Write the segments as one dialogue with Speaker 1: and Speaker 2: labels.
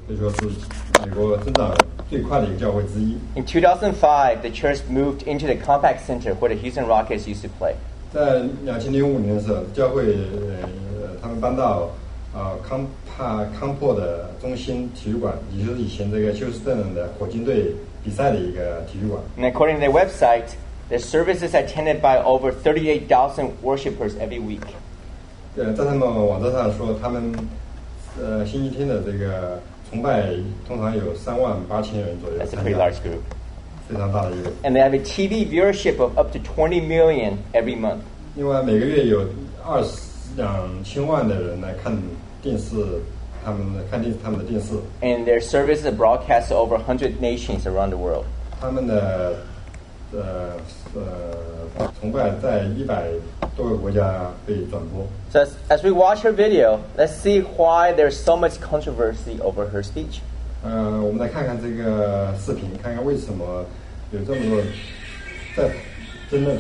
Speaker 1: 可以说是美国增长最快的一个教会之一。
Speaker 2: In 2005, the church moved into the Compaq Center where the Houston Rockets used to play.
Speaker 1: 在2005年的时候，教会他们搬到康珀的中心体育馆，也就是以前这个休斯顿的火箭队比赛的一个体育馆。
Speaker 2: And according to their website, the service is attended by over 38,000 worshipers every week.
Speaker 1: 在他们网站上说，他们星期天的这个崇拜通常有38,000人左右。
Speaker 2: That's a pretty large group.
Speaker 1: 非常大的一个。
Speaker 2: And they have a TV viewership of up to 20 million every month.
Speaker 1: 另外，每个月有22万的人来看电视，他们的电视。
Speaker 2: And their service is broadcast to over 100 nations around the world.
Speaker 1: 他们的崇拜在100多个国家被转播。
Speaker 2: So as we watch her video, let's see why there's so much controversy over her speech.
Speaker 1: 我们来看看这个视频，看看为什么有这么多在争论。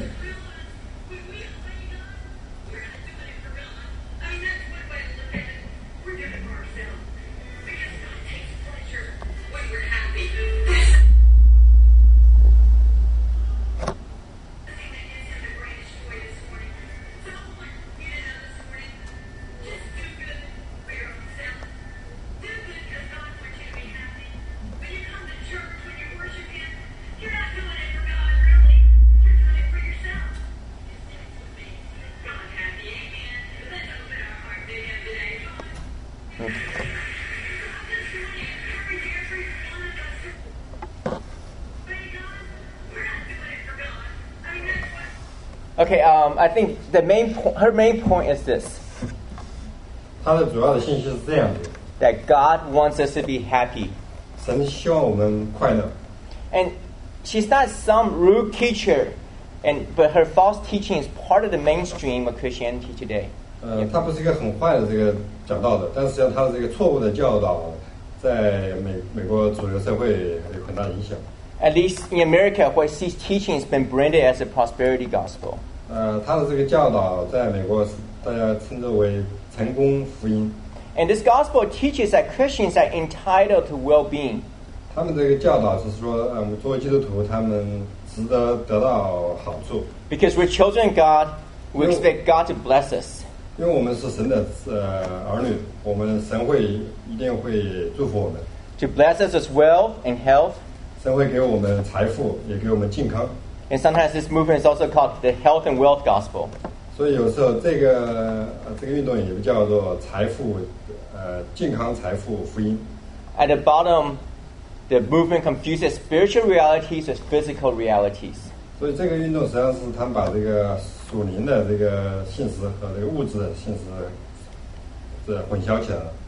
Speaker 2: Okay, I think her main point is this.
Speaker 1: 它的主要的信息是这样子
Speaker 2: That God wants us to be happy.
Speaker 1: 神希望我们快乐。
Speaker 2: And she's not some rude teacher, but her false teaching is part of the mainstream of Christianity today.
Speaker 1: 他不是一个很坏的这个讲道的，但是实际上他的这个错误的教导，在美国主流社会有很大影响。
Speaker 2: At least in America, where she's teaching has been branded as a prosperity gospel.
Speaker 1: 他的这个教导在美国大家称之为成功福音。
Speaker 2: And this gospel teaches that Christians are entitled to well-being.
Speaker 1: 他们这个教导是说，作为基督徒，他们值得得到好处。
Speaker 2: Because we're children of God, we expect God to bless us.
Speaker 1: 因为我们是神的儿女，神会一定会祝福我们。
Speaker 2: To bless us with wealth and health.
Speaker 1: 神会给我们财富，也给我们健康。
Speaker 2: And sometimes this movement is also called the health and wealth gospel.
Speaker 1: 所以有时候这个运动也叫做健康财富福音。
Speaker 2: At the bottom, the movement confuses spiritual realities with physical realities.
Speaker 1: 所以这个运动实际上是他们把这个属灵的这个现实和这个物质的现实混淆起来了。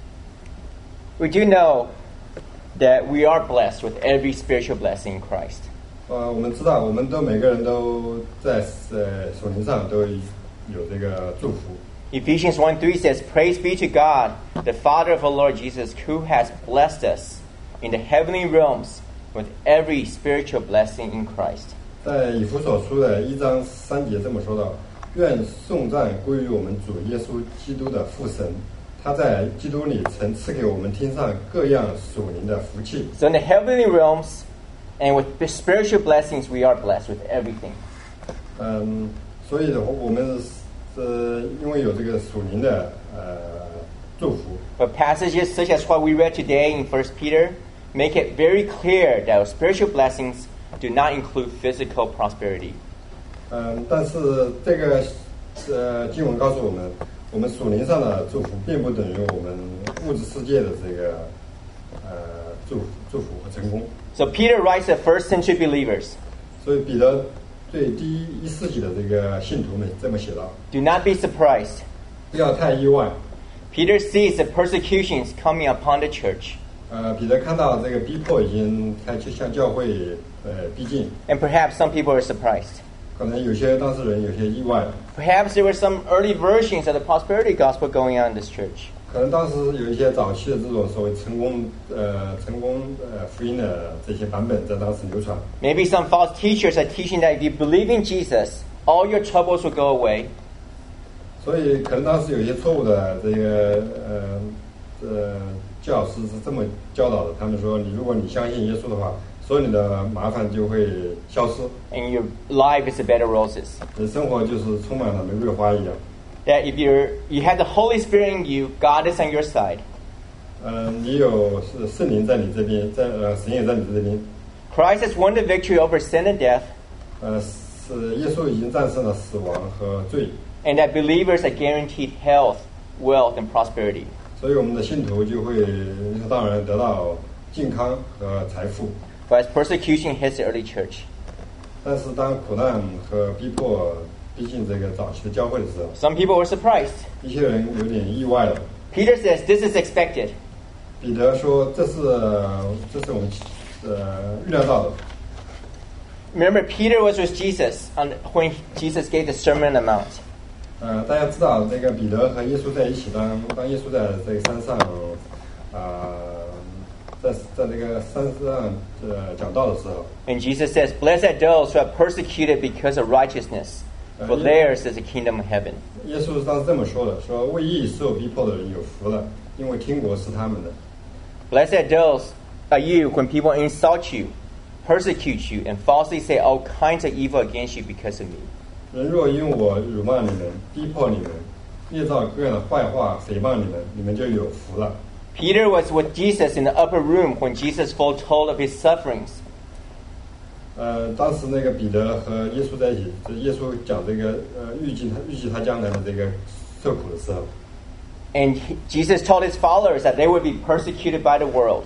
Speaker 2: We do know that we are blessed with every spiritual blessing in Christ.
Speaker 1: 我们知道，每个人都在属灵上都有这个祝福。
Speaker 2: Ephesians 1:3 says, "Praise be to God, the Father of our Lord Jesus, who has blessed us in the heavenly realms with every spiritual blessing in Christ."
Speaker 1: 在以弗所书的1章3节这么说道：“愿颂赞归于我们主耶稣基督的父神，他在基督里曾赐给我们天上各样属灵的福气。”
Speaker 2: So in the heavenly realms and with the spiritual blessings, we are blessed with everything.
Speaker 1: 所以我们是因为有这个属灵的祝福。
Speaker 2: But passages such as what we read today in 1 Peter make it very clear that spiritual blessings do not include physical prosperity.
Speaker 1: 但是这个经文告诉我们属灵上的祝福并不等于我们物质世界的这个祝福和成功。
Speaker 2: So Peter writes to first century believers.
Speaker 1: 所以彼得对第1世纪的这个信徒们这么写道
Speaker 2: Do not be surprised.
Speaker 1: 不要太意外。
Speaker 2: Peter sees the persecutions coming upon the church.
Speaker 1: 彼得看到这个逼迫已经开始向教会逼近。
Speaker 2: And perhaps some people are surprised.
Speaker 1: 可能有些当事人有些意外。
Speaker 2: Perhaps there were some early versions of the prosperity gospel going on in this church.
Speaker 1: 可能当时有一些早期的这种所谓成功福音的这些版本在当时流传。
Speaker 2: Maybe some false teachers are teaching that if you believe in Jesus, all your troubles will go away.
Speaker 1: 所以可能当时有一些错误的这个教师是这么教导的，他们说如果你相信耶稣的话，所有你的麻烦就会消失，
Speaker 2: and your life is a bed of roses.
Speaker 1: 你的生活就是充满了玫瑰花一样。
Speaker 2: That if you have the Holy Spirit in you, God is on your side.
Speaker 1: 你有圣灵在你这边，神也在你这边。
Speaker 2: Christ has won the victory over sin and death,
Speaker 1: 是耶稣已经战胜了死亡和罪，
Speaker 2: and that believers are guaranteed health, wealth, and prosperity.
Speaker 1: 所以我们的信徒就会理所当然得到健康和财富。
Speaker 2: But as persecution hits the early church,
Speaker 1: 但是当苦难和逼迫逼近这个早期的教会的时候，
Speaker 2: some people were surprised.
Speaker 1: 一些人有点意外了。
Speaker 2: Peter says, "This is expected."
Speaker 1: 彼得说：“这是我们预料到的。”
Speaker 2: Remember, Peter was with Jesus when Jesus gave the Sermon on the Mount.
Speaker 1: 大家知道这个彼得和耶稣在一起，当耶稣在这个山上，在这个山上讲道的时候，
Speaker 2: And Jesus says, "Blessed are those who are persecuted because of righteousness, for theirs is the kingdom of heaven."
Speaker 1: 耶稣当时这么说的：“说为义受逼迫的人有福了，因为天国是他们的。
Speaker 2: Blessed are those are you when people insult you, persecute you, and falsely say all kinds of evil against you because of me.
Speaker 1: 人若因我辱骂你们、逼迫你们、捏造各样的坏话诽谤你们，你们就有福了。”
Speaker 2: Peter was with Jesus in the upper room when Jesus foretold of his sufferings.
Speaker 1: 当时那个彼得和耶稣在一起，就耶稣讲这个预计他将来的这个受苦的时候，
Speaker 2: And Jesus told his followers that they would be persecuted by the world.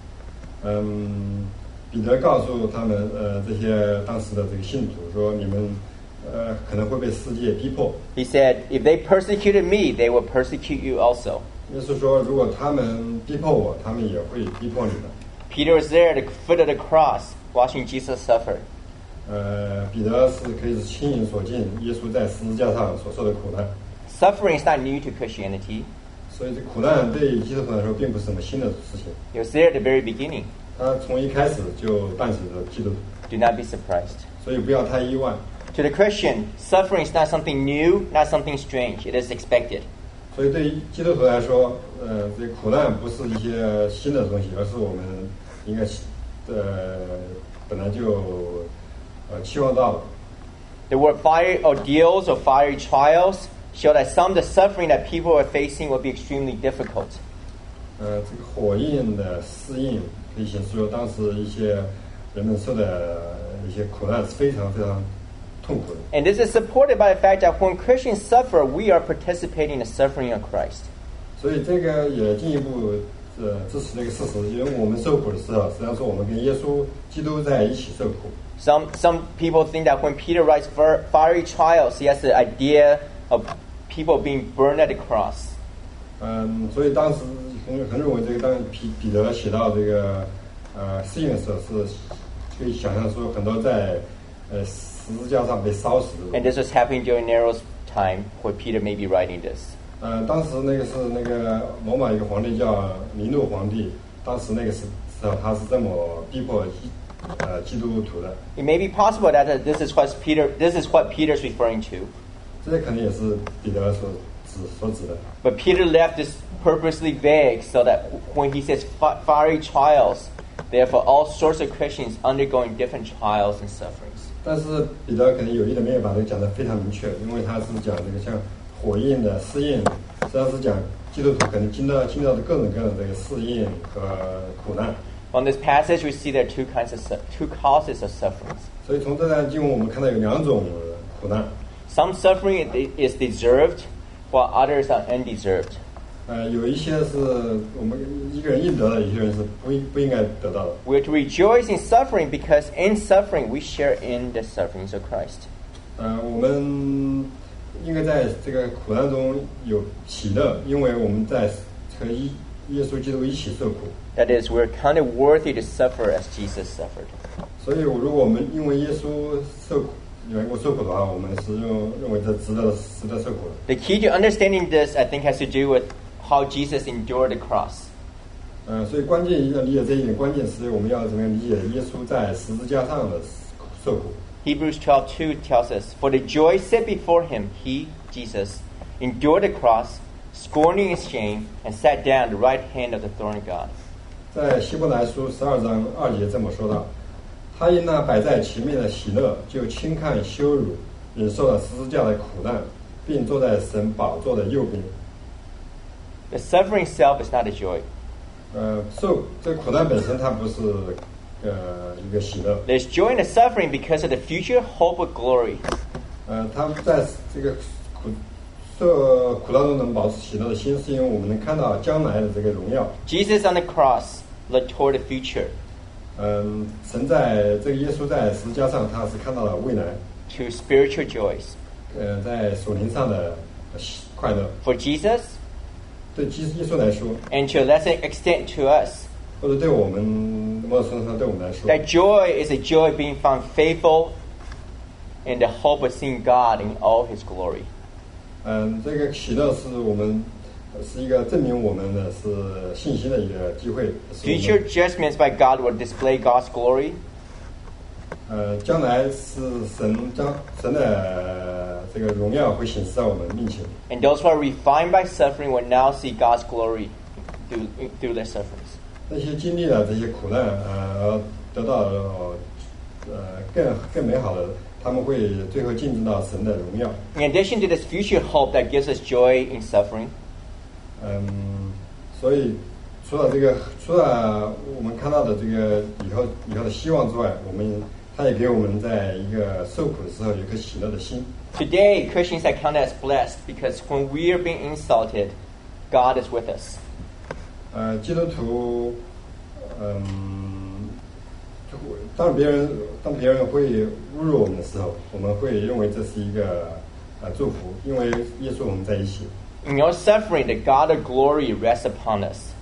Speaker 1: 彼得告诉他们这些当时的这个信徒说，你们可能会被世界逼迫。
Speaker 2: He said, "If they persecuted me, they will persecute you also."
Speaker 1: 耶稣说，如果他们逼迫我，他们也会逼迫你们。
Speaker 2: Peter was there at the foot of the cross, watching Jesus suffer.
Speaker 1: 彼得是可以是亲眼所见耶稣在十字架上所受的苦难，
Speaker 2: Suffering is not new to Christianity.
Speaker 1: 所以这苦难对基督徒来说并不是什么新的事情，
Speaker 2: It was there at the very beginning.
Speaker 1: 它从一开始就伴随着基督徒，
Speaker 2: Do not be surprised.
Speaker 1: 所以不要太意外。
Speaker 2: To the Christian, suffering is not something new, not something strange. It is expected.
Speaker 1: 所以对于基督徒来说，这苦难不是一些新的东西，而是我们应该本来就期望到的。
Speaker 2: The word fiery ordeals or fiery trials show that some of the suffering that people are facing will be extremely difficult.
Speaker 1: 这个火焰的适应可以显示说，当时一些人们受的一些苦难是非常非常痛苦的。
Speaker 2: And this is supported by the fact that when Christians suffer, we are participating in the suffering of Christ.
Speaker 1: 所以这个也进一步支持这个事实，因为我们受苦的时候，实际上是我们跟耶稣基督在一起受苦。
Speaker 2: Some people think that when Peter writes fiery trials, he has the idea of people being burned at the cross.
Speaker 1: 所以当时很认为这个当彼得写到这个试验的时候，是可以想象说很多在十字架上被烧死的
Speaker 2: And
Speaker 1: 人。
Speaker 2: this was happening during Nero's time, where Peter may be writing this.
Speaker 1: 当时那个是那个罗马一个皇帝叫尼禄皇帝，当时那个时候他是这么逼迫基督徒的。
Speaker 2: It may be possible that this is what Peter's referring to.
Speaker 1: 这可能也是彼得所指的。
Speaker 2: But Peter left this purposely vague so that when he says fiery trials, therefore all sorts of Christians undergoing different trials and sufferings.
Speaker 1: 但是彼得可能有意的没有把这个讲得非常明确，因为他是讲这个像火焰的试验，实际上是讲基督徒可能经历到的各种各样的这个试验和苦难。
Speaker 2: On this passage, we see there are two causes of sufferings.
Speaker 1: 所以从这段经文我们看到有两种苦难，
Speaker 2: Some suffering is deserved, while others are undeserved.
Speaker 1: 有一些是我们一个人应得的，有些人是不应该得到的。
Speaker 2: We are to rejoice in suffering because in suffering we share in the sufferings of Christ.
Speaker 1: 我们应该在这个苦难中有喜乐，因为我们在和耶稣基督一起受苦。
Speaker 2: That is, we're counted worthy to suffer as Jesus suffered.
Speaker 1: 所以，如果我们因为耶稣缘故受苦的话，我们是认为这值得受苦的。
Speaker 2: The key to understanding this, I think, has to do with how Jesus endured the cross.
Speaker 1: 所以关键要理解这一点，关键是我们要怎么样理解耶稣在十字架上的受苦。
Speaker 2: Hebrews 12:2 tells us, "For the joy set before him, he, Jesus, endured the cross, scorning his shame, and sat down at the right hand of the throne of God.
Speaker 1: 在希伯来书12章2节这么说道：他因那摆在其面的喜乐，就轻看羞辱，忍受了十字架的苦难，并坐在神宝座的右边。
Speaker 2: The suffering itself is not a joy.
Speaker 1: 这苦难本身它不是一个喜乐。
Speaker 2: There's joy in the suffering because of the future hope of glory.
Speaker 1: 他们在这个苦难中能保持喜乐的心，是因为我们能看到将来的这个荣耀。
Speaker 2: Jesus on the cross looked toward the future.
Speaker 1: 神在这个耶稣在十字架上，他是看到了未来。
Speaker 2: To spiritual joys.
Speaker 1: 在属灵上的快乐。
Speaker 2: For Jesus.
Speaker 1: 对耶稣来说。
Speaker 2: And to a lesser extent to us.
Speaker 1: 或者对我们某种程度上对我们来说。
Speaker 2: That joy is a joy being found faithful in the hope of seeing God in all His glory.
Speaker 1: 这个喜乐是我们是一个证明我们的是信心的一个机会。
Speaker 2: Future judgments by God will display God's glory.
Speaker 1: 将来是神的这个荣耀会显示在我们面前。
Speaker 2: And those who are refined by suffering will now see God's glory through their sufferings.
Speaker 1: 那些经历了这些苦难，得到更美好的。他们会最后见证到神的荣耀。
Speaker 2: In addition to this future hope that gives us joy in suffering,
Speaker 1: 所以除了我们看到的这个以后的希望之外，他也给我们在一个受苦的时候有一颗喜乐的心。
Speaker 2: Today, Christians are counted as blessed because when we are being insulted, God is with us.
Speaker 1: 基督徒，当别人会侮辱我们的时候，我们会认为这是一个祝福，因为耶稣我们在一起。
Speaker 2: In your suffering, the God of glory rests upon us.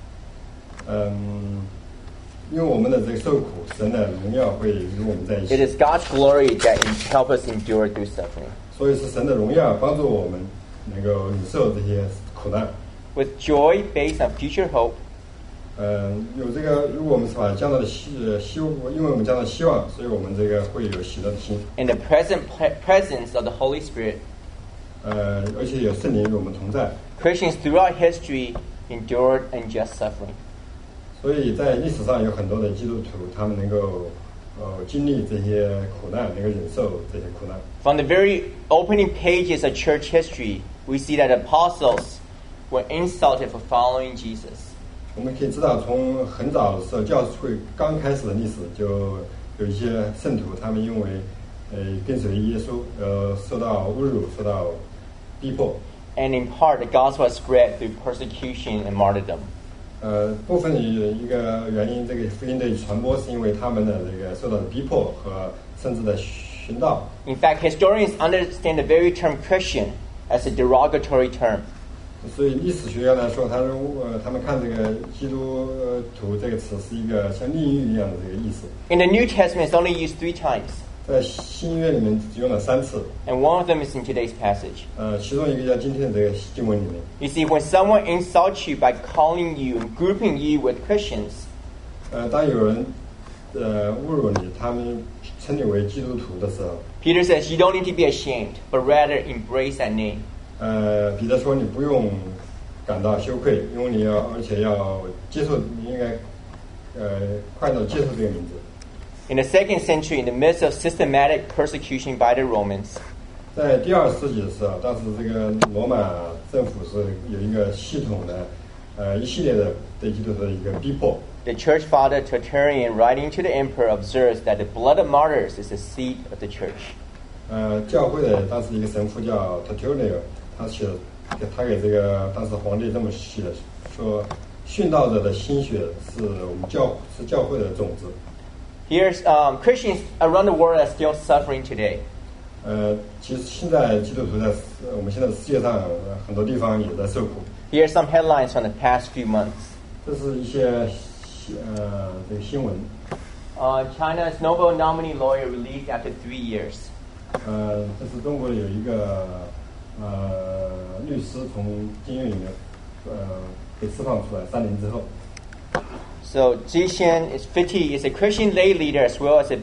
Speaker 1: 因为我们的这个受苦，神的荣耀会与我们在一起。
Speaker 2: It is God's glory that helps us endure through suffering.
Speaker 1: 所以是神的荣耀帮助我们能够忍受这些苦难。
Speaker 2: With joy based on future hope.
Speaker 1: 有这个，如果我们是把将来的希望，因为我们将来希望，所以我们这个会有喜乐的心。
Speaker 2: In the presence of the Holy Spirit.
Speaker 1: 而且有圣灵与我们同在。
Speaker 2: Christians throughout history endured unjust suffering.
Speaker 1: 所以在历史上有很多的基督徒，他们能够经历这些苦难，能够忍受这些苦难。
Speaker 2: From the very opening pages of church history, we see that apostles were insulted for following Jesus.
Speaker 1: 我们可以知道，从很早的时候，教会刚开始的历史，就有一些圣徒，他们因为跟随耶稣，受到侮辱，受到逼迫。
Speaker 2: And in part, the gospel was spread through persecution and martyrdom.
Speaker 1: 部分一个原因，这个福音的传播是因为他们的这个受到的逼迫和甚至的殉道。
Speaker 2: In fact, historians understand the very term Christian as a derogatory term.
Speaker 1: 所以历史学家来说，他们看这个基督徒这个词是一个像炼狱一样的这个意思。
Speaker 2: In the New Testament, it's only used 3 times.
Speaker 1: 在新约里面只用了3次。
Speaker 2: And one of them is in today's passage.
Speaker 1: 其中一个在今天的这个经文里面。
Speaker 2: You see, when someone insults you by calling you and grouping you with Christians,
Speaker 1: 当有人侮辱你，他们称你为基督徒的时候，
Speaker 2: Peter says you don't need to be ashamed, but rather embrace that name.
Speaker 1: 彼得说你不用感到羞愧，因为而且要接受，你应该快乐接受这个名字。
Speaker 2: In the 2nd century, in the midst of systematic persecution by the Romans,
Speaker 1: 在第2世纪的时候，当时这个罗马政府是有一个系统的一系列的对基督徒的一个逼迫。
Speaker 2: The church father Tertullian, writing to the emperor, observes that the blood of martyrs is the seed of the church.
Speaker 1: 教会的当时一个神父叫 Tertullian， 他给这个当时皇帝这么写的，说殉道者的心血是我们教会的种子。
Speaker 2: Here's Christians around the world are still suffering today.
Speaker 1: 其实现在基督徒在我们现在的世界上很多地方也在受苦。
Speaker 2: Here are some headlines from the past few months.
Speaker 1: 这是一些这个新闻。
Speaker 2: China's Nobel nominee lawyer released after 3 years.
Speaker 1: 这是中国有一个律师从监狱里面被释放出来3年之后。
Speaker 2: So Ji Xian is 50, is a Christian lay leader as well as a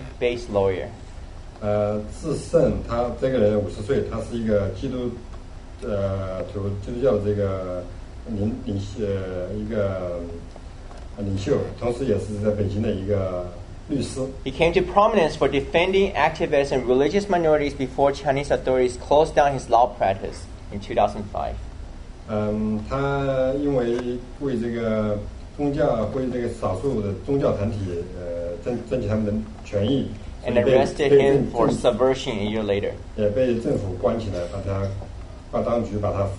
Speaker 2: Beijing-based lawyer.
Speaker 1: 智胜他这个人50岁，他是一个基督基督教的这个一个领袖，同时也是在北京的一个律师。
Speaker 2: He came to prominence for defending activists and religious minorities before Chinese authorities closed down his law practice in 2005.
Speaker 1: 他因为为这个为这个少数的宗教团体争取他们的权益
Speaker 2: and arrested him for subversion a year later.
Speaker 1: 也被政府关起来，把当局把他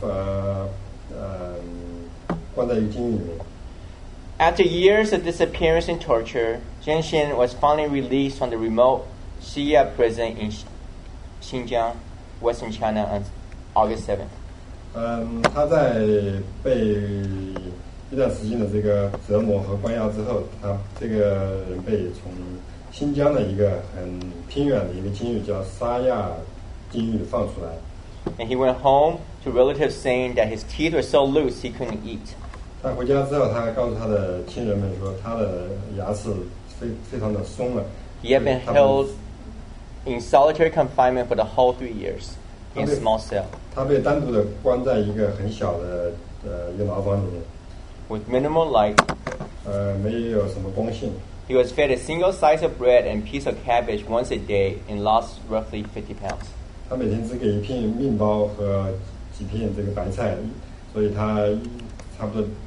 Speaker 1: 关在一个监狱里面。
Speaker 2: After years of disappearance and torture, Zheng was finally released from the remote Xia prison in Xinjiang, Western China, on August 7th.
Speaker 1: 他在被一段时间的这个折磨和关押之后，他这个人被从新疆的一个很偏远的一个监狱叫沙亚监狱放出来。
Speaker 2: And he went home to relatives saying that his teeth were so loose he couldn't eat.
Speaker 1: 他回家之后，他告诉他的亲人们说，他的牙齿非常的松了。
Speaker 2: He had been held in solitary confinement for the whole 3 years in a small cell.
Speaker 1: 他被单独的关在一个很小的一个牢房里面。
Speaker 2: With minimal light,
Speaker 1: 没有什么光线。
Speaker 2: he was fed a single slice of bread and piece of cabbage once a day and lost roughly 50 pounds.
Speaker 1: 他每天只给一片面包和几片这个白菜，所以他差不多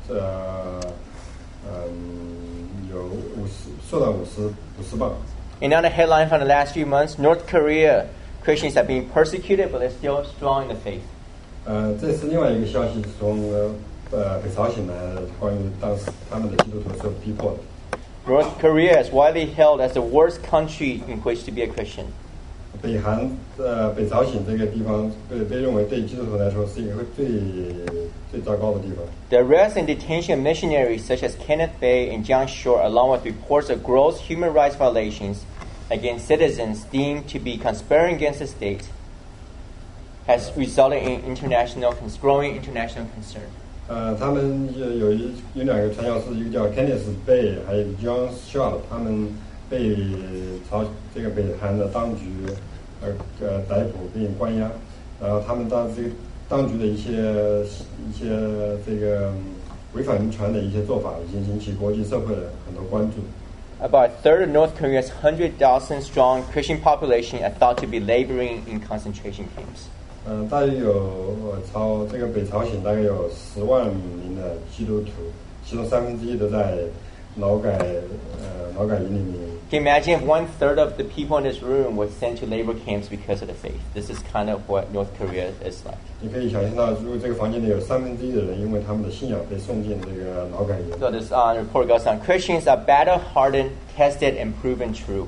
Speaker 1: 有瘦到50磅。
Speaker 2: Another headline from the last few months: North Korea Christians are being persecuted, but they're still strong in the faith.
Speaker 1: 这是另外一个消息，从北朝鲜来的，关于当时他们的基督徒受逼迫的。
Speaker 2: North Korea is widely held as the worst country in which to be a Christian.
Speaker 1: 北朝鲜这个地方被认为对基督徒来说是一个最糟糕的地方。
Speaker 2: The arrest and detention of missionaries such as Kenneth Bae and Jiang Shore, along with reports of gross human rights violations against citizens deemed to be conspiring against the state, has resulted in growing international concern.
Speaker 1: 他们有两个传教士，一个叫 Kenneth Bae， 还有 Jiang Shore， 他们被这个北韩的当局逮捕并关押，然后他们当局的一些这个违反人权的一些做法，已经引起国际社会的很多关注。
Speaker 2: About a third of North Korea's 100,000 strong Christian population are thought to be laboring in concentration camps.
Speaker 1: 大约有这个北朝鲜大概有10万名的基督徒，其中1/3都在劳改营里面。
Speaker 2: Can you imagine if 1/3 of the people in this room were sent to labor camps because of the faith? This is kind of what North Korea is like.
Speaker 1: 你可以想象到，如果这个房间里有1/3的人因为他们的信仰被送进这个劳改营。
Speaker 2: So this report goes on. Christians are battle-hardened, tested, and proven true.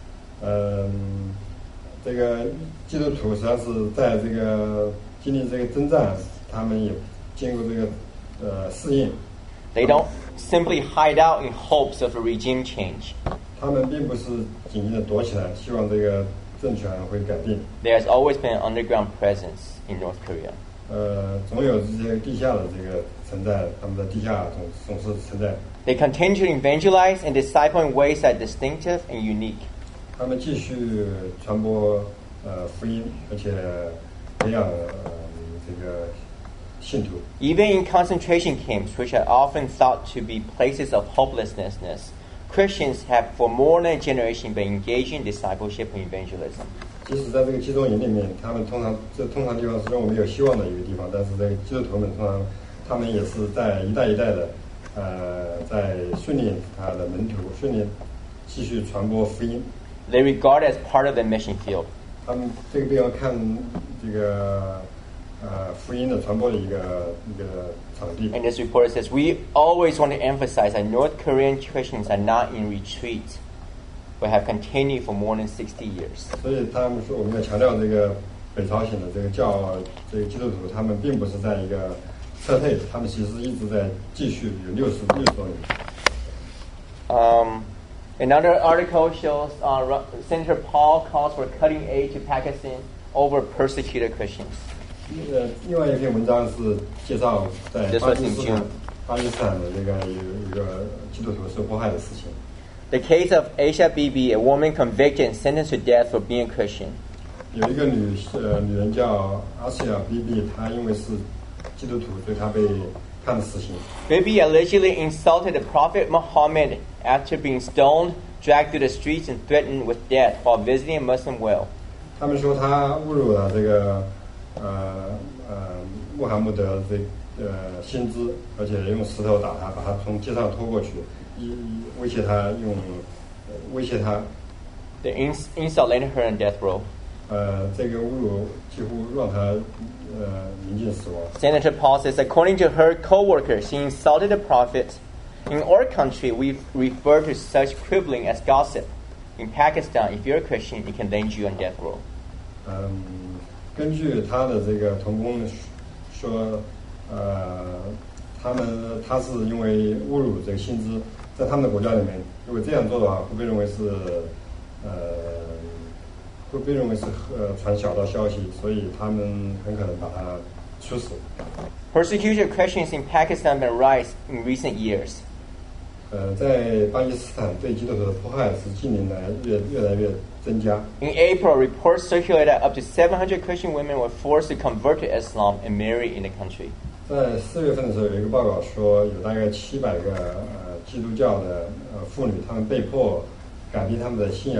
Speaker 1: 这个基督徒实际上是在这个经历这个征战，他们也经过这个试验。
Speaker 2: They don't simply hide out in hopes of a regime change.
Speaker 1: 他们并不是紧紧的躲起来，希望这个政权会改变。
Speaker 2: There has always been an underground presence in North Korea.
Speaker 1: 总有这些地下的这个存在，他们的地下总是存在。
Speaker 2: They continue to evangelize and disciple in ways that are distinctive and unique.
Speaker 1: 他们继续传播福音，而且培养这个信徒。
Speaker 2: Even in concentration camps, which are often thought to be places of hopelessness, Christians have for more than a generation been engaging in discipleship and evangelism.
Speaker 1: 即使在这个集中营里面，他们通常地方是认为没有希望的一个地方，但是这个基督徒们他们也是在一代一代的在训练他的门徒，训练继续传播福音。
Speaker 2: They regard it as part of their mission field.
Speaker 1: 他们这个地方看这个福音的传播的一个场地。
Speaker 2: And this report says, we always want to emphasize that North Korean Christians are not in retreat, but have continued for more than 60 years.
Speaker 1: 所以他们说，我们要强调这个北朝鲜的这个这个基督徒，他们并不是在一个撤退，他们其实一直在继续，有60多年。
Speaker 2: Another article shows Senator Paul calls for cutting aid to Pakistan over persecuted Christians.
Speaker 1: 另外一篇文章是介绍在巴基斯坦的这个有一个基督徒受迫害的事情。
Speaker 2: The case of Aisha Bibi, a woman convicted and sentenced to death for being a Christian.
Speaker 1: 有一个女人叫阿西亚 BB， 她因为是基督徒，所以她被判了死刑。
Speaker 2: Bibi allegedly insulted the Prophet Muhammad after being stoned, dragged through the streets, and threatened with death while visiting a Muslim well.
Speaker 1: 他们说她侮辱了这个穆罕默德先知，而且用石头打他，把他从街上拖过去，威胁他威胁他。
Speaker 2: The insult landed her on death row.
Speaker 1: 这个侮辱几乎让他临近死亡。
Speaker 2: Senator Paul says, according to her co-worker, she insulted the prophet. In our country, we refer to such quibbling as gossip. In Pakistan, if you're a Christian, it can land you on death row.
Speaker 1: 根据他的这个同工说，他是因为侮辱这个先知，在他们的国家里面，如果这样做的话，会被认为是传小道消息，所以他们很可能把他处死。
Speaker 2: Persecution of Christians in Pakistan has been rise in recent years.
Speaker 1: 在巴基斯坦对基督徒的迫害是近年来越来越增加。
Speaker 2: In April, reports circulated that up to 700 Christian women were forced to convert to Islam and marry in the country.
Speaker 1: 在4月份的时候，有一个报告说，有大概700个基督教的妇女，她们被迫改变他们的信仰，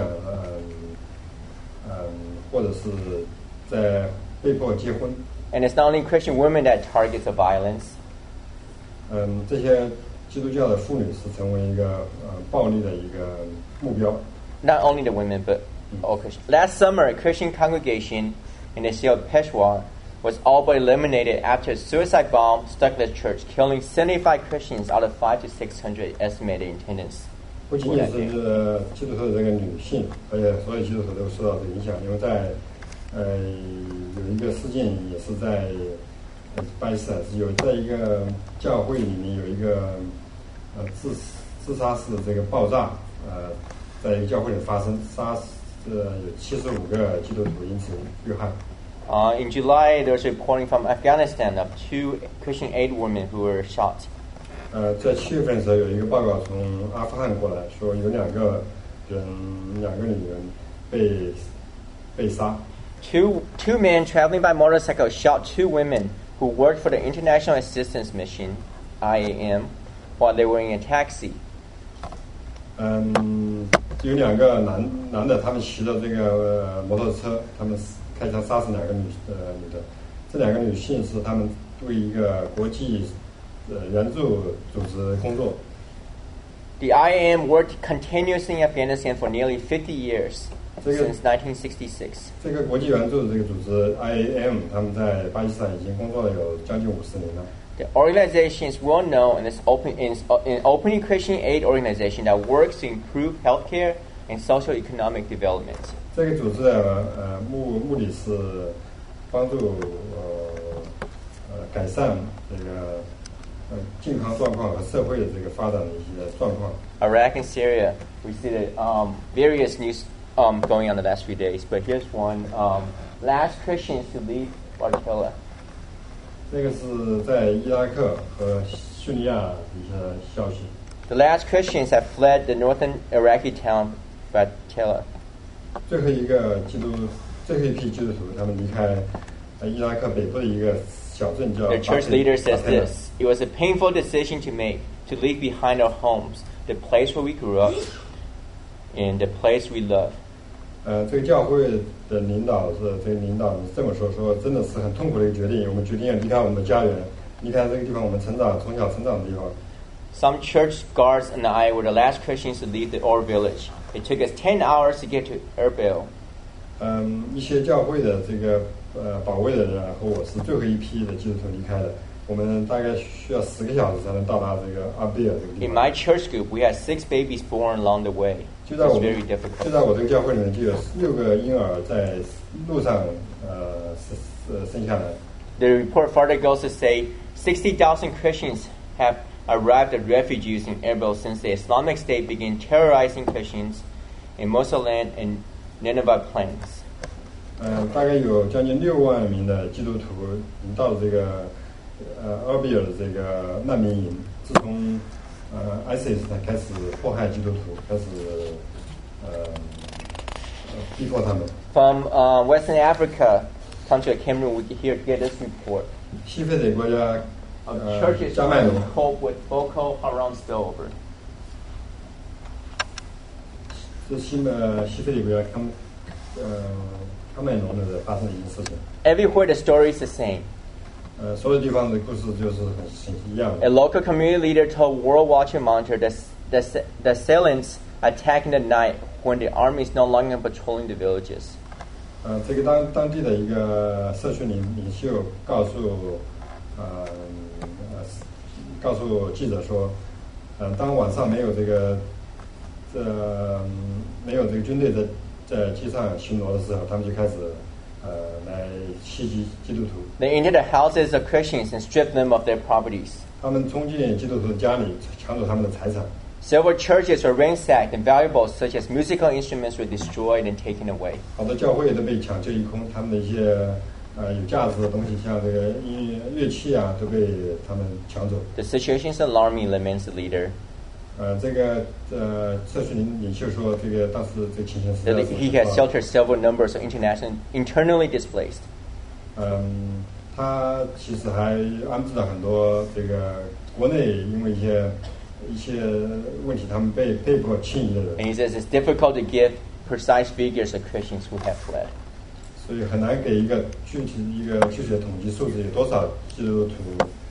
Speaker 1: 或者是在被迫结婚。
Speaker 2: And it's not only Christian women that targets the violence.
Speaker 1: 这些基督教的妇女是成为一个暴力的一个目标。
Speaker 2: Not only the women, but all Christians. Last summer, a Christian congregation in the city of Peshawar was all but eliminated after a suicide bomb struck the church, killing 75 Christians out of 500 to 600 estimated in attendance.
Speaker 1: 不仅仅是基督徒的这个女性，而且所有基督徒都受到这个影响，因为在有一个事件也是在巴基斯坦，有在一个教会里面有一个自杀式的这个爆炸，在一个教会里发生，杀死有75个基督徒因此遇害。
Speaker 2: In July, there was a reporting from Afghanistan of 2 Christian aid women who were shot.
Speaker 1: 在7月份的时候，有一个报告从阿富汗过来，说有2个女人被杀。
Speaker 2: Two men traveling by motorcycle shot 2 women who worked for the International Assistance Mission, IAM, while they were in a taxi.
Speaker 1: 有2个男的，他们骑着这个摩托车，他们开枪杀死2个女的。这2个女性是他们为一个国际援助组织工作。
Speaker 2: The IAM worked continuously in Afghanistan for nearly 50 years, since 1966.
Speaker 1: 这个国际援助的这个组织 IAM， 他们在巴基斯坦已经工作了有将近50年了。
Speaker 2: The organization is well known and is an openly Christian aid organization that works to improve healthcare and socio-economic development.
Speaker 1: 这个组织的目的是帮助改善这个健康状况和社会的这个发展的一些状况。
Speaker 2: Iraq and Syria, we see the various news going on the last few days, but here's one: last Christians to leave Bartella.
Speaker 1: 这个是在伊拉克和叙利亚的一些消息。
Speaker 2: The last Christians have fled the northern Iraqi town Bartella.
Speaker 1: 最后一批基督徒，他们离开伊拉克北部的一个小镇叫。
Speaker 2: The church leader says this: "It was a painful decision to make to leave behind our homes, the place where we grew up, and the place we love."
Speaker 1: 这个教会的领导这么说，真的是很痛苦的一个决定。我们决定要离开我们的家园，离开这个地方，我们从小成长的地方。
Speaker 2: Some church guards and I were the last Christians to leave the Ur village. It took us 10 hours to get to Erbil.
Speaker 1: 一些教会的这个保卫的人和我是最后一批的基督徒离开的。我们大概需要10个小时才能到达这个阿比尔这个地方。
Speaker 2: In my church group, we had 6 babies born along the way. It's very difficult.
Speaker 1: 就在我这个教会里面，就有6个婴儿在路上生下来。
Speaker 2: The report further goes to say 60,000 Christians have arrived as refugees in Erbil since the Islamic State began terrorizing Christians in Mosul land and Nineveh plains.
Speaker 1: 大概有将近6万名的基督徒已经到了这个阿比尔的这个难民营。自从ISIS 开始迫害基督徒，开始逼迫他们。
Speaker 2: From Western Africa, country of Cameroon, we hear get this report
Speaker 1: 西非的国家
Speaker 2: of churches
Speaker 1: 加麦
Speaker 2: trying
Speaker 1: 农
Speaker 2: to cope with Boko Haram spillover.
Speaker 1: 是西非的国家喀麦农的发生的一件事情。
Speaker 2: Everywhere the story is the same.
Speaker 1: 所有地方的故事就是很一样
Speaker 2: A
Speaker 1: 的。
Speaker 2: local community leader told World Watcher Monitor that the assailants attack in the night when the army is no longer patrolling the villages.
Speaker 1: 这个当地的一个社区领袖告诉记者说，当晚上没有这个军队在街上巡逻的时候，他们就开始来袭击基督徒。
Speaker 2: They entered the houses of Christians and stripped them of their properties.
Speaker 1: 他们冲进基督徒的家里，抢走他们的财产。
Speaker 2: Several churches were ransacked and valuables such as musical instruments were destroyed and taken away.
Speaker 1: 好多教会都被抢救一空，他们的一些有价值的东西，像这个乐器啊，都被他们抢走。
Speaker 2: The situation is alarming, laments the leader.
Speaker 1: 这个社区领袖说，这个当时这个情形实在
Speaker 2: That
Speaker 1: 是
Speaker 2: he has sheltered several numbers of internally displaced.
Speaker 1: 他其实还安置了很多这个国内因为一些问题，他们被迫迁移的人，
Speaker 2: And he says it's difficult to give precise figures of Christians who have fled.
Speaker 1: 所以很难给一个具体的统计数字，有多少基督徒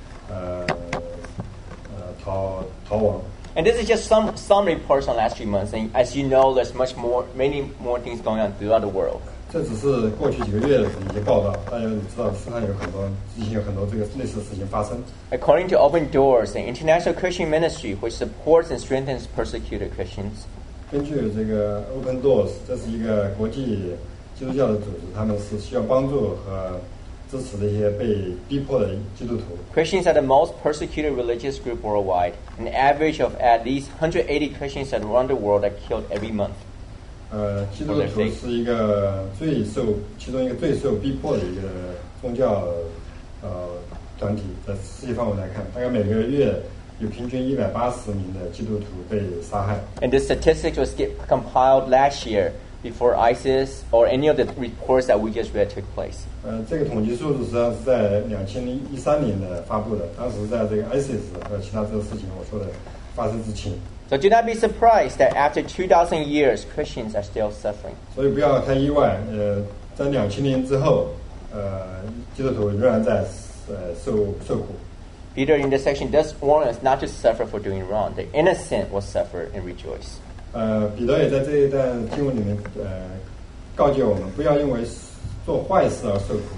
Speaker 1: 逃亡。
Speaker 2: And this is just some reports on last 3 months. And as you know, there's many more things going on throughout the world.
Speaker 1: 这只是过去几个月的一些报道，大家也知道，世上最近有很多这个类似的事情发生。
Speaker 2: According to Open Doors, an international Christian ministry which supports and strengthens persecuted Christians,
Speaker 1: 根据这个 Open Doors， 这是一个国际基督教的组织，他们是需要帮助和支持的一些被逼迫的基督徒。
Speaker 2: Christians are the most persecuted religious group worldwide. An average of at least 180 Christians around the world are killed every month.
Speaker 1: 基督徒是一个其中一个最受逼迫的一个宗教团体，在世界范围来看，大概每个月有平均180名的基督徒被杀害。
Speaker 2: And this statistics was compiled last year before ISIS or any of the reports that we just read took place.
Speaker 1: 这个统计数字实际上是在2013年的发布的，当时在这个 ISIS 和其他这个事情我说的发生之前。
Speaker 2: So do not be surprised that after 2,000 years, Christians are still suffering.
Speaker 1: 所以不要太意外，在2000年之后，基督徒仍然在受苦。
Speaker 2: Peter in this section does warn us not to suffer for doing wrong. The innocent will suffer and rejoice.
Speaker 1: 彼得也在这一段经文里面，告诫我们不要因为做坏事而受苦。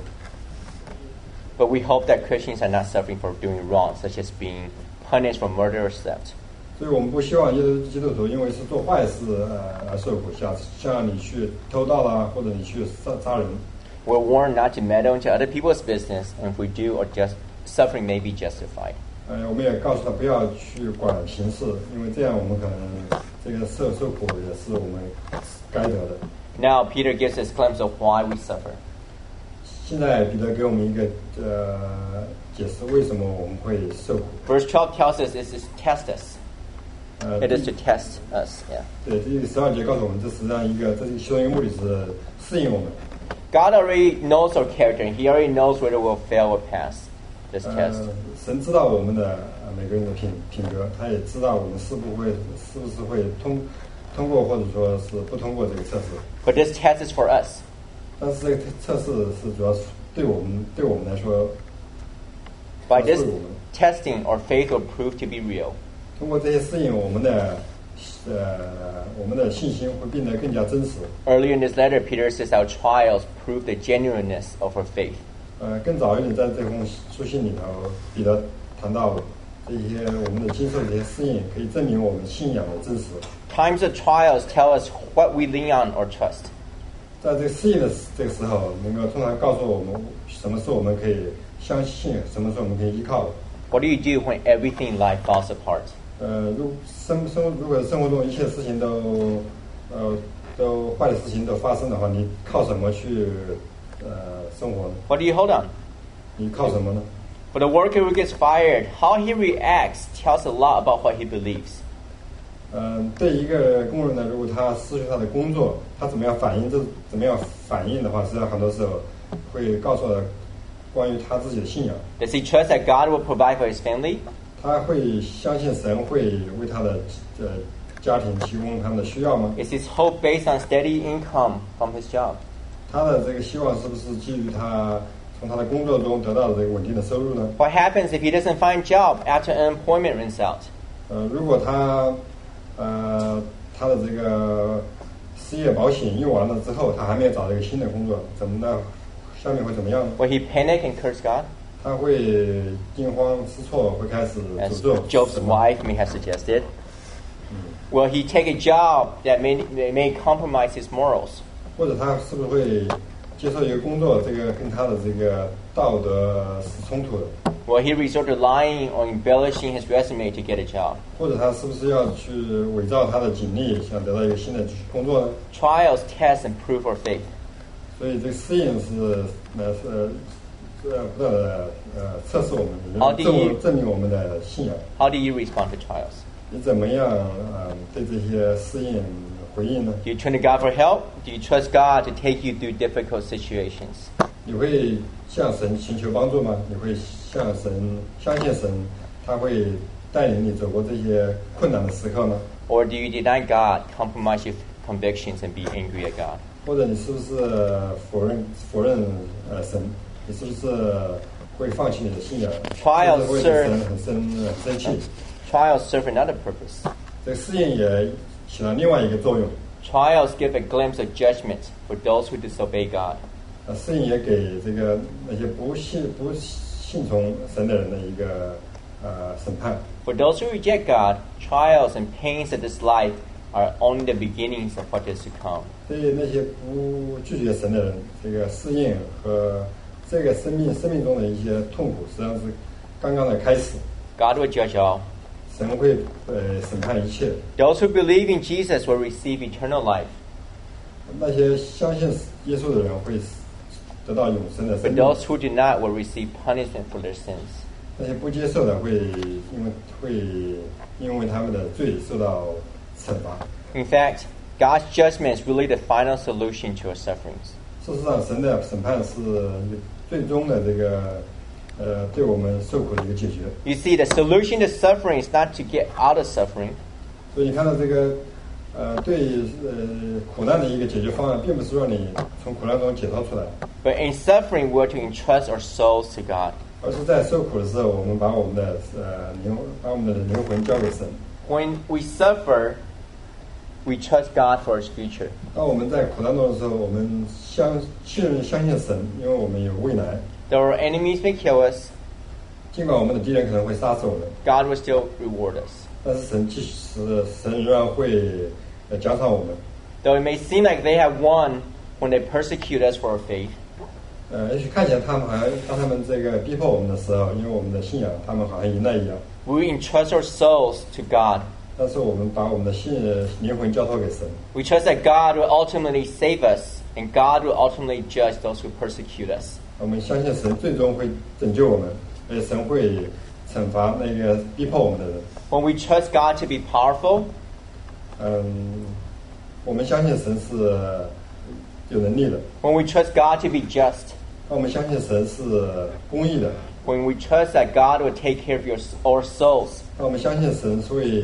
Speaker 2: But we hope that Christians are not suffering for doing wrong, such as being punished for murder or theft.
Speaker 1: 所以我们不希望基督徒因为是做坏事而受苦，像你去偷盗啦，或者你去杀人。
Speaker 2: We're warned not to meddle into other people's business, and if we do, or just suffering may be justified.
Speaker 1: 我们也告诉他不要去管闲事，因为这样我们可能这个受苦也是我们该得的。
Speaker 2: Now Peter gives us a glimpse of why we suffer.
Speaker 1: 现在彼得给我们一个解释，为什么我们会受苦。
Speaker 2: Verse 12 tells us this is to test us. It is to test us. Yeah.
Speaker 1: 对，这12节告诉我们，这实际上这是其中一个目的是适应我们。
Speaker 2: God already knows our character, and He already knows whether we'll fail or pass this test.
Speaker 1: 神知道我们的每个人的品格，他也知道我们是不是会通过，或者说是不通过这个测试。
Speaker 2: But this test is for us.
Speaker 1: 但是这个测试是主要是对我们来说，
Speaker 2: By this testing, our faith will prove to be real.
Speaker 1: 通过这些适应，我们的信心会变得更加真实。
Speaker 2: Earlier in this letter, Peter says our trials prove the genuineness of our faith.
Speaker 1: 更早一点，在这封书信里头，彼得谈到这些我们的经受这些适应，可以证明我们信仰的真实。
Speaker 2: Times of trials tell us what we lean on or trust.
Speaker 1: 在这个适应的这个时候，能够通常告诉我们什么是我们可以相信，什么是我们可以依靠的。
Speaker 2: What do you do when everything in life falls apart?
Speaker 1: 如果生活中一切事情都坏的事情都发生的话，你靠什么去生活呢？
Speaker 2: What do you hold on?
Speaker 1: 你靠什么呢？
Speaker 2: For the worker who gets fired, how he reacts tells a lot about what he believes.
Speaker 1: 对一个工人呢，如果他失去他的工作，他怎么样反应的话，实际上很多时候会告诉他关于他自己的信仰。
Speaker 2: Does he trust that God will provide for his family?
Speaker 1: 他会相信神会为他的家庭提供他们的需要吗？
Speaker 2: Is his hope based on steady income from his job?
Speaker 1: 他的这个希望是不是基于他从他的工作中得到的这个稳定的收入呢？
Speaker 2: What happens if he doesn't find job after unemployment runs out?
Speaker 1: 如果他的这个失业保险用完了之后，他还没有找到一个新的工作，下面会怎么样呢？
Speaker 2: Will he panic and curse God?
Speaker 1: 他会惊慌失措，会开始
Speaker 2: As
Speaker 1: 诅咒
Speaker 2: Job's
Speaker 1: 神
Speaker 2: wife may have suggested. Will he take a job that may compromise his morals?
Speaker 1: 或者他是不是会接受一个工作，这个跟他的这个道德是冲突的？
Speaker 2: Will he resort to lying or embellishing his resume to get a job?
Speaker 1: 或者他是不是要去伪造他的经历，想得到一个新的工作呢？
Speaker 2: Trials test and prove our faith.
Speaker 1: 所以这个适应是不断的测试我们，证明我们的信仰。
Speaker 2: How do you respond to trials?
Speaker 1: 你怎么样对这些适应回应呢？
Speaker 2: Do you turn to God for help? Do you trust God to take you through difficult situations?
Speaker 1: 你会向神寻求帮助吗？你会相信神，他会带领你走过这些困难的时刻吗？
Speaker 2: Or do you deny God, compromise your convictions, and be angry at God?
Speaker 1: 或者你是不是否认神？你是不是会放弃你的信仰？
Speaker 2: Trials
Speaker 1: 甚至会对神很生气？
Speaker 2: Trials serve another purpose.
Speaker 1: 这个适应也起了另外一个作用。
Speaker 2: Trials give a glimpse of judgment for those who disobey God.
Speaker 1: 适应也给那些不信从神的人的一个审判。
Speaker 2: For those who reject God, trials and pains of this life are only the beginnings of what is to come.
Speaker 1: 对那些不拒绝神的人，这个适应和这个生命中的一些痛苦，实际上是刚刚的开始。
Speaker 2: God will judge all.
Speaker 1: 神会审判一切。
Speaker 2: Those who believe in Jesus will receive eternal life.
Speaker 1: 那些相信耶稣的人会得到永生的生
Speaker 2: But
Speaker 1: 命。
Speaker 2: those who do not will receive punishment for their sins.
Speaker 1: 那些不接受的会因为他们的罪受到惩罚。
Speaker 2: In fact, God's judgment is really the final solution to our sufferings.
Speaker 1: 事实上，神的审判是最终的这个对我们受苦的一个解决。
Speaker 2: You see, the solution to suffering is not to get out of suffering,
Speaker 1: 所以你看到这个对苦难的一个解决方案，并不是让你从苦难中解脱出来，
Speaker 2: but in suffering, we're to entrust our souls to God.
Speaker 1: 而是在受苦的时候，我们把我们的灵魂交给神。
Speaker 2: When we suffer, we trust God for His future.
Speaker 1: 当我们在苦难中的时候，我们相信神，因为我们有未来。
Speaker 2: Though our enemies may kill us,
Speaker 1: 尽管我们的敌人可能会杀死我们，
Speaker 2: God will still reward us.
Speaker 1: 但是神仍然会奖赏我们。
Speaker 2: Though it may seem like they have won when they persecute us for our faith,
Speaker 1: 也许看起来当他们这个逼迫我们的时候，因为我们的信仰，他们好像赢了一样。
Speaker 2: we entrust our souls to God.
Speaker 1: 但是我们把我们的灵魂交托给神，
Speaker 2: We trust that God will ultimately save us, and God will ultimately judge those who persecute us.
Speaker 1: 我们相信神最终会拯救我们，而且神会惩罚那个逼迫我们的人。
Speaker 2: When we trust God to be powerful,
Speaker 1: 我们相信神是有能力的，
Speaker 2: when we trust God to be just,
Speaker 1: 我们相信神是公义的，
Speaker 2: when we trust that God will take care of our souls,
Speaker 1: 我们相信神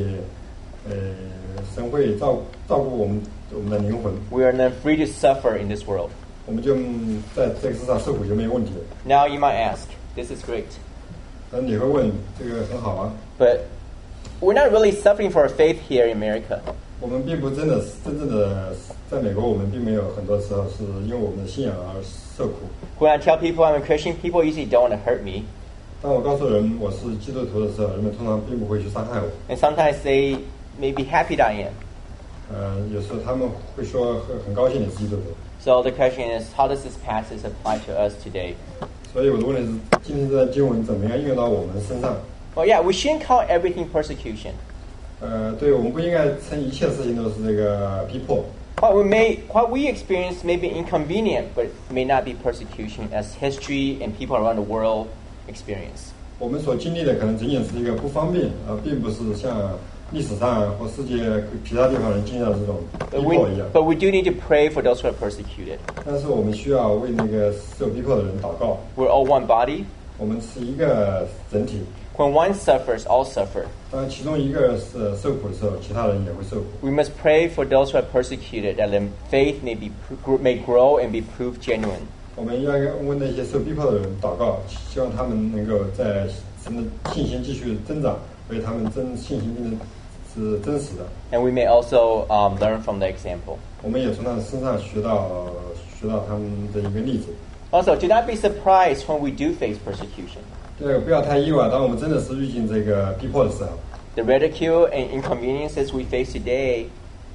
Speaker 1: 会照顾我们的灵魂，
Speaker 2: we are then free to suffer in this world.
Speaker 1: 我们就在这个世上受苦就没有问题了。
Speaker 2: Now you might ask, this is great,
Speaker 1: 那你会问这个很好啊？
Speaker 2: but we're not really suffering for our faith here in America.
Speaker 1: 我们并不真正的在美国，我们并没有很多时候是因为我们的信仰而受苦。
Speaker 2: When I tell people I'm a Christian, people usually don't want to hurt me.
Speaker 1: 当我告诉人我是基督徒的时候，人们通常并不会去伤害我。
Speaker 2: And sometimes they may be happy that I am.
Speaker 1: 有时候他们会说很高兴你是基督徒。
Speaker 2: So the question is, how does this passage apply to us today?
Speaker 1: 所以我的问题是，今天这段经文怎么样应用到我们身上？
Speaker 2: Well, yeah, we shouldn't call everything persecution.
Speaker 1: 对，我们不应该称一切事情都是这个逼迫。
Speaker 2: What we experience may be inconvenient, but may not be persecution, as history and people around the world experience.
Speaker 1: 我们所经历的可能仅仅是一个不方便，并不是像历史上或世界其他地方人经历到这种逼迫一样。
Speaker 2: But we do need to pray for those who are persecuted.
Speaker 1: 但是我们需要为那个受逼迫的人祷告。
Speaker 2: We're all one body.
Speaker 1: 我们是一个整体。
Speaker 2: When one suffers, all suffer.
Speaker 1: 当其中一个是受苦的时候，其他人也会受苦。
Speaker 2: We must pray for those who are persecuted, that their faith may grow and be proved genuine.
Speaker 1: 我们要为那些受逼迫的人祷告，希望他们能够在神的信心继续增长，为他们信心变成是真实的。
Speaker 2: And we may also learn from the example.
Speaker 1: 我们也从他们身上学到他们的一个例子。
Speaker 2: Also, do not be surprised when we do face persecution.
Speaker 1: 第二个，不要太意外，当我们真的是遇见这个逼迫的时候，
Speaker 2: The ridicule and inconveniences we face today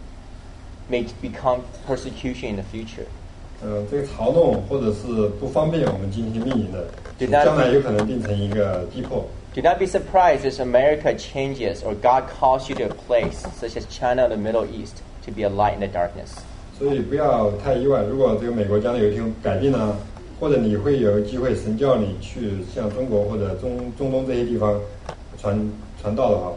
Speaker 2: may become persecution in the future.
Speaker 1: 这个嘲弄或者是不方便我们进行命令的，
Speaker 2: 对那
Speaker 1: 将来有可能变成一个逼迫。
Speaker 2: Do not be surprised as America changes or God calls you to a place such as China or the Middle East to be a light in the darkness.
Speaker 1: 所以不要太意外，如果这个美国将来有一天改变呢，或者你会有机会神叫你去像中国或者中东这些地方传道的话。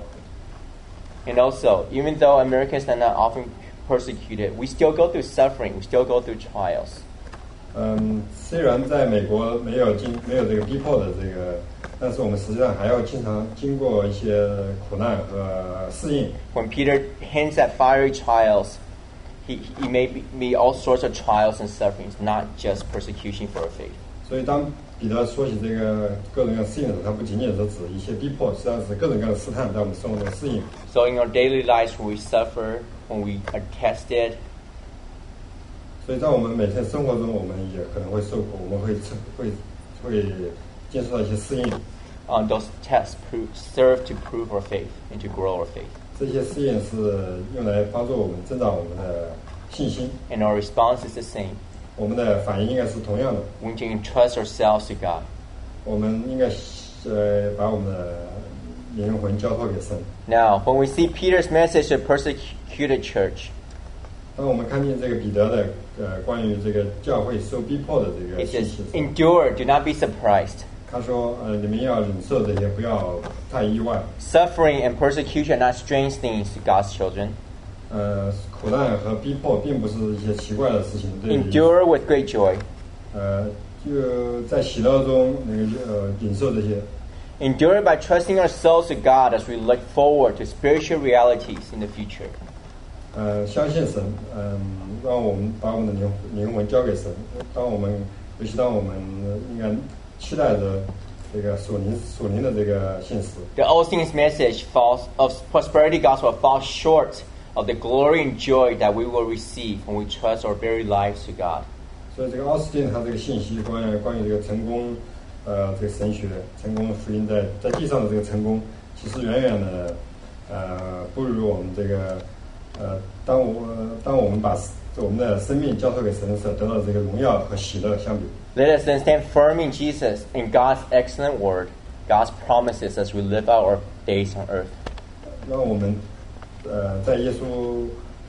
Speaker 2: And also, even though Americans are not often persecuted, we still go through suffering, we still go through trials.
Speaker 1: 虽然在美国没有这个逼迫的这个，但是我们实际上还要经常经过一些苦难和适应。
Speaker 2: When Peter hints at fiery trials, he may be all sorts of trials and sufferings, not just persecution for our faith.
Speaker 1: 所以当彼得说起这个各种各样的适应的时候，他不仅仅是指一些逼迫，实际上是各种各样的试探在我们生活中适应。
Speaker 2: So in our daily lives, when we suffer, when we are tested,
Speaker 1: 所以在我们每天生活中，我们也可能会受苦，我们会接受到一些适应。
Speaker 2: those tests serve to prove our faith and to grow our faith.
Speaker 1: 这些适应是用来帮助我们增长我们的信心。
Speaker 2: And our response is the same.
Speaker 1: 我们的反应应该是同样的。
Speaker 2: We need to entrust ourselves to God.
Speaker 1: 我们应该把我们的灵魂交托给神。
Speaker 2: Now, when we see Peter's message to persecuted church,
Speaker 1: 当我们看见这个彼得的关于这个教会受逼迫的这个
Speaker 2: it
Speaker 1: 信
Speaker 2: says,
Speaker 1: 息，
Speaker 2: endure, do not be surprised.
Speaker 1: 他说你们要忍受这些，不要太意外。
Speaker 2: Suffering and persecution are not strange things to God's children.
Speaker 1: 苦难和逼迫并不是一些奇怪的事情，对于
Speaker 2: Endure with great joy.
Speaker 1: 就在喜乐中忍受这些。
Speaker 2: Endure by trusting our souls to God as we look forward to spiritual realities in the future.
Speaker 1: 相信神，让我们把我们的灵魂交给神。尤其当我们应该期待着这个属灵的这个现实。
Speaker 2: The Austin's message of prosperity gospel falls short of the glory and joy that we will receive when we trust our very lives to God.
Speaker 1: 所以这个奥斯汀他这个信息关于这个成功，这个神学成功福音在地上的这个成功，其实远远的不如我们这个当我们把我们的生命交托给神的时候，得到这个荣耀和喜乐相比。
Speaker 2: Let us then stand firm in Jesus and God's excellent word, God's promises as we live out our days on earth.
Speaker 1: 让我们在耶稣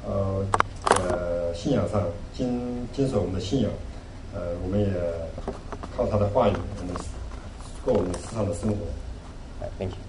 Speaker 1: 信仰上坚守我们的信仰，我们也靠他的话语，我们过我们世上的生活。
Speaker 2: Thank you.